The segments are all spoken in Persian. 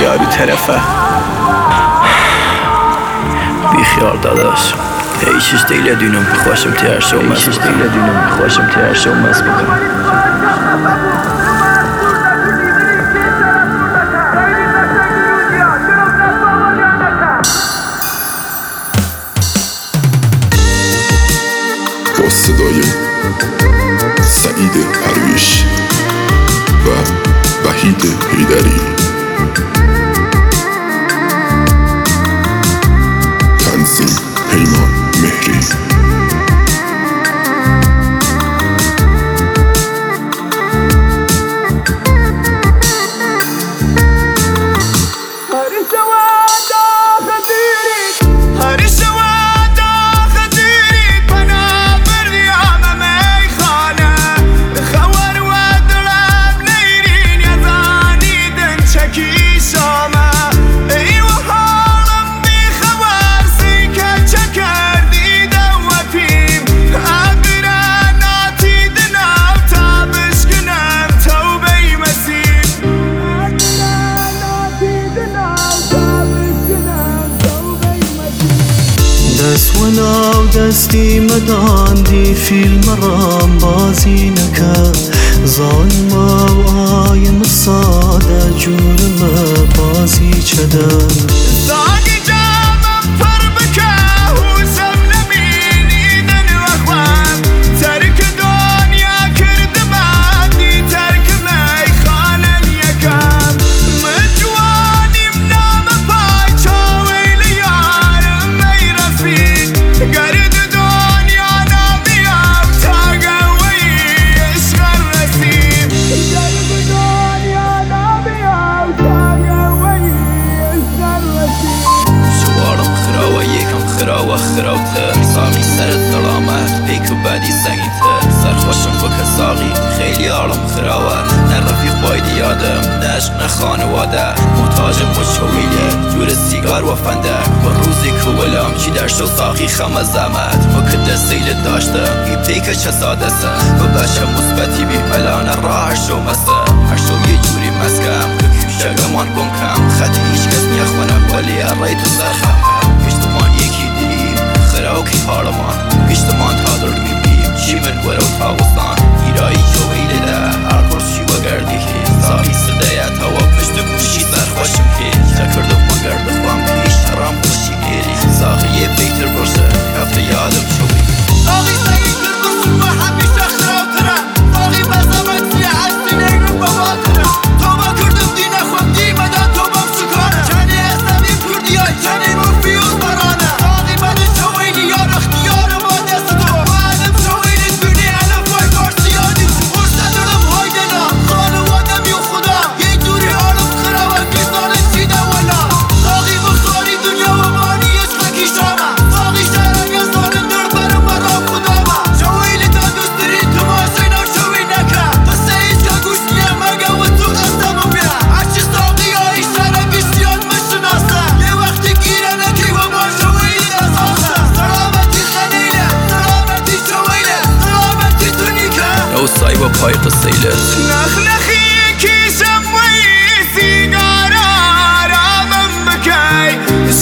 یارو طرفه بیخیال داداش هیچیش دیگه دونم بخواشم ترسه و مست بکنم با صدای سعید عرویش و وحید حیدری، تنظیم پیمان مهری. دست ولو دستی مداندی فیلم رام بازی نکرد ظالم و آیم ساده جورم بازی چدن خراوتر ساقی سرت دلامت پیک و بدی سنگینتر سرخوشم بکه ساقی خیلی عالم خراوه نه رفیق باید یادم نه عشق نه خانواده محتاجم مشویله جور سیگار و فندک با روزی که ولم چی در شو ساقی خم زمت مکه دستیل داشتم ای پیک چه ساده سم و بچه مثبتی بی الان راه شو مسم هر شو یه جوری مسکم که کشگمان بمکم خطی هیچ کس میخونم ولی ارای تو سرخم پشتمان یکی دیم خراوکی حالمان پشتمان تادر میبیم چی من ورو تاوستان ایرایی جویل ده هر پرسی و گردی که ساقی صدایت هوا پشت گوشی سرخوشم که چکردم و گرد خوام پیش حرام خوشی گیری ساقی یه بیتر برسه هفته یادم شوی ساقی سعید برسون و همیشه خراوتره ساقی بزمت فی حسی نیرو بواتره توبه کردم دینه خود دیمدن توبم شکاره چنی اختمی کردی های چنی مفیوز برانه ساقی من شویلی یار اختیار ما دست تو معلم شویلی دونی علم وای بارسیانی برسه درم هایدنا خانوادم یو خدا یه دوری عالم خراوه بیزانه چیده ولا ساقی بخاری دنیا و مانی عشقکی شامه ساقی شهرن یزدانه در برم برام خدامه شویلی تا دوستری تو ماشینا شوی نکه قصه ایچه گوش نیه مگه و تو قسم بیه هرچی ساقی های شهر بیشتیان مشناسه یه وقتی گیره نکی و ما شویلی دستاسه سلامتی خنیله سلامتی شویله سلامتی تو نیکه او سای با پای قصیلت نخنخی کیشم وی سیگارا رامم بکی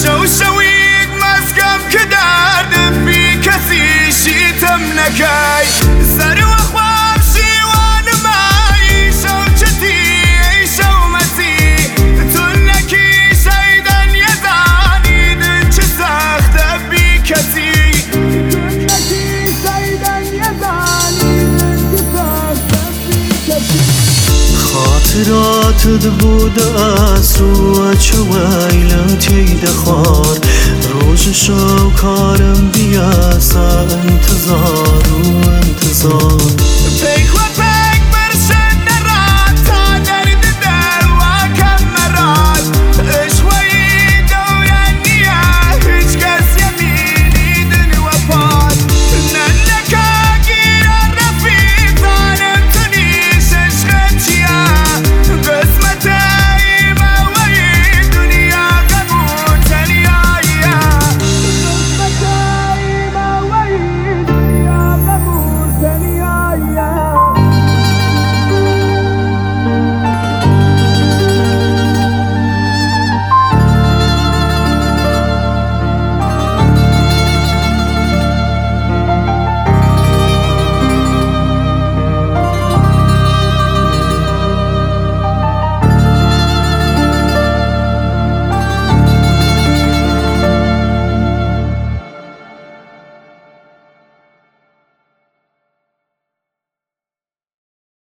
شوید مسکم که دردم بی کسی شیتم نکی سر و خواب شیوان مایی شوچتی ای شومتی تو نکی شیدن یزانیدن چه سخته بی کسی خاطرات بوده از رو چه ویلم تیده خوار روز شو کارم بیاسا انتظار و انتظار